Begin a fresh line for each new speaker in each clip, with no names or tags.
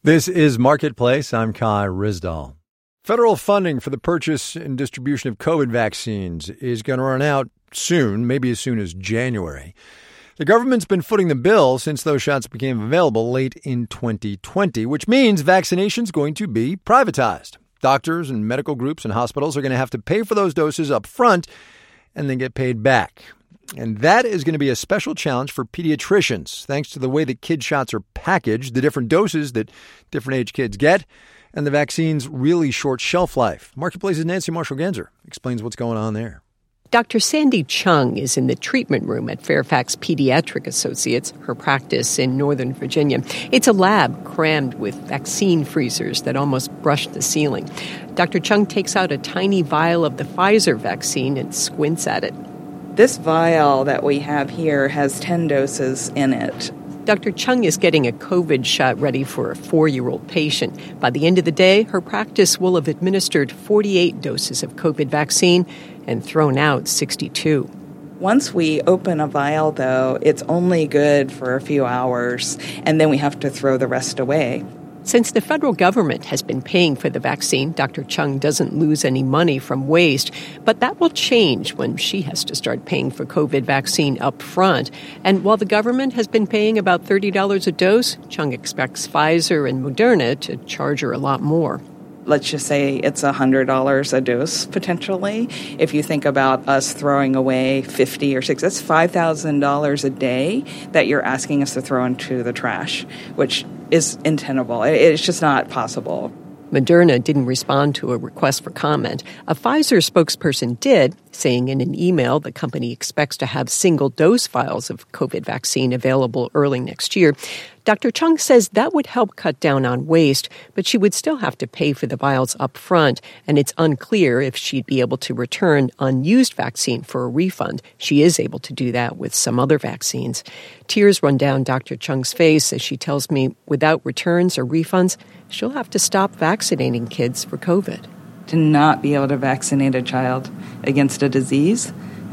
This is Marketplace. I'm Kai Rizdal. Federal funding for the purchase and distribution of COVID vaccines is going to run out soon, maybe as soon as January. The government's been footing the bill since those shots became available late in 2020, which means vaccination's going to be privatized. Doctors and medical groups and hospitals are going to have to pay for those doses up front and then get paid back. And that is going to be a special challenge for pediatricians, thanks to the way that kid shots are packaged, the different doses that different age kids get, and the vaccine's really short shelf life. Marketplace's Nancy Marshall-Genzer explains what's going on there.
Dr. Sandy Chung is in the treatment room at Fairfax Pediatric Associates, her practice in Northern Virginia. It's a lab crammed with vaccine freezers that almost brush the ceiling. Dr. Chung takes out a tiny vial of the Pfizer vaccine and squints at it.
This vial that we have here has 10 doses in it.
Dr. Chung is getting a COVID shot ready for a 4-year-old patient. By the end of the day, her practice will have administered 48 doses of COVID vaccine and thrown out 62.
Once we open a vial, though, it's only good for a few hours, and then we have to throw the rest away.
Since the federal government has been paying for the vaccine, Dr. Chung doesn't lose any money from waste. But that will change when she has to start paying for COVID vaccine up front. And while the government has been paying about $30 a dose, Chung expects Pfizer and Moderna to charge her a lot more.
Let's just say it's $100 a dose, potentially. If you think about us throwing away 50 or 60, that's $5,000 a day that you're asking us to throw into the trash, which is untenable. It's just not possible.
Moderna didn't respond to a request for comment. A Pfizer spokesperson did, saying in an email the company expects to have single-dose vials of COVID vaccine available early next year. Dr. Chung says that would help cut down on waste, but she would still have to pay for the vials up front, and it's unclear if she'd be able to return unused vaccine for a refund. She is able to do that with some other vaccines. Tears run down Dr. Chung's face as she tells me without returns or refunds, she'll have to stop vaccinating kids for COVID.
To not be able to vaccinate a child against a disease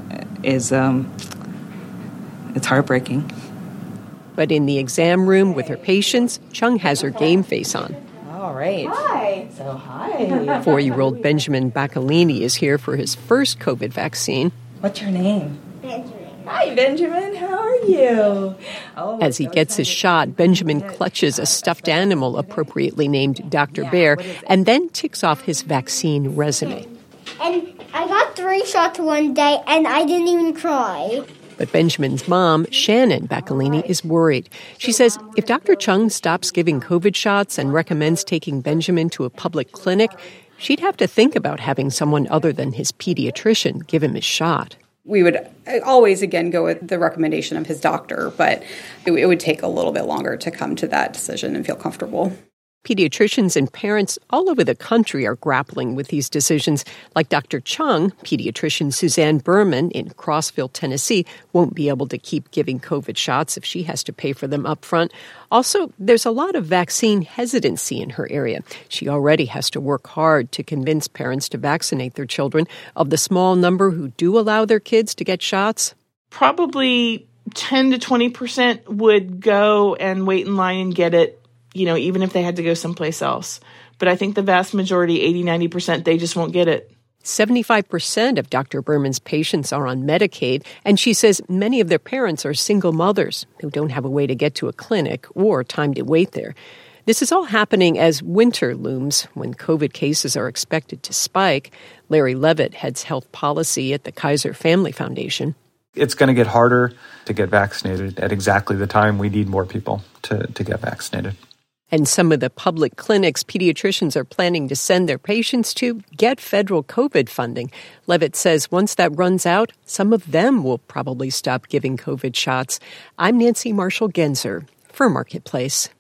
is it's heartbreaking.
But in the exam room with her patients, Chung has her game face on.
All right.
Hi.
So, hi.
4-year-old Benjamin Bacalini is here for his first COVID vaccine.
What's your name?
Benjamin.
Hi, Benjamin. How are you? Oh,
As he gets his shot, Benjamin clutches a stuffed animal appropriately named Dr. Bear and then ticks off his vaccine resume.
And I got 3 shots one day, and I didn't even cry.
But Benjamin's mom, Shannon Bacalini, is worried. She says if Dr. Chung stops giving COVID shots and recommends taking Benjamin to a public clinic, she'd have to think about having someone other than his pediatrician give him his shot.
We would always, again, go with the recommendation of his doctor, but it would take a little bit longer to come to that decision and feel comfortable.
Pediatricians and parents all over the country are grappling with these decisions. Like Dr. Chung, pediatrician Suzanne Berman in Crossville, Tennessee, won't be able to keep giving COVID shots if she has to pay for them up front. Also, there's a lot of vaccine hesitancy in her area. She already has to work hard to convince parents to vaccinate their children. Of the small number who do allow their kids to get shots,
probably 10 to 20% would go and wait in line and get it, even if they had to go someplace else. But I think the vast majority, 80-90%, they just won't get it.
75% of Dr. Berman's patients are on Medicaid, and she says many of their parents are single mothers who don't have a way to get to a clinic or time to wait there. This is all happening as winter looms when COVID cases are expected to spike. Larry Levitt heads health policy at the Kaiser Family Foundation.
It's going to get harder to get vaccinated at exactly the time we need more people to get vaccinated.
And some of the public clinics pediatricians are planning to send their patients to get federal COVID funding. Levitt says once that runs out, some of them will probably stop giving COVID shots. I'm Nancy Marshall-Genzer for Marketplace.